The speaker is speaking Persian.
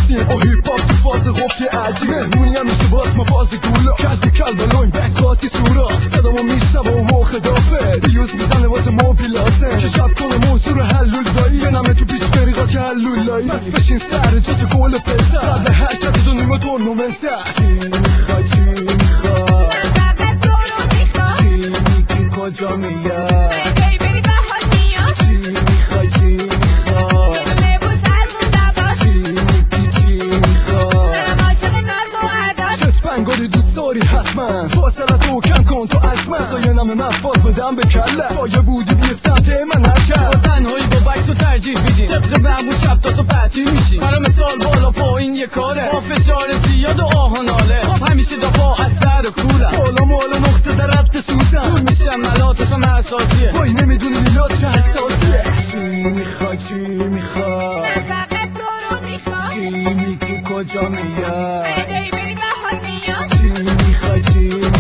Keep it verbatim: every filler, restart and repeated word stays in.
رسیم با هیپ هاپ تو فاز قفل عجیب مهمونی هم میشه باز ما فاز گولا کلب کلب لوین بس قاطی سورا صدامو میشنم و موقع دافه دیوز میزنه واسه موبی لازم که شب کنه موضوع رو حلول دایی یه نمه تو پیچ فریقا که حلول لایی بس بشین سر جا تو گل پسر قبل حرکت دونیم تورنومنت چی میخوای چی میخوای چی میگی کجا میاد چی میخوای چی میخوای چی میگی چی میخوای شت بنگاری دوست داری حتما فاصله تو کم کن تو از من بزا یه نمه من فاز بدم به کله پایه بودی بی سمت من هرکن با تنهایی با بکس رو ترجیح بیدیم طبق معمول شب تا تو پرچی میشی برای مثال بالا پایین یه کاره با فشار زیاد و آهناله خب همیشه دفاع از سر و کولم بالا مالا نقطه در ربط سوزن دور میشم ملاتشم اساسیه وای نمیدونی میلاد چه حساسیه چی میخوای چی میخوای چی میگی کجا میاد چی میخوای چی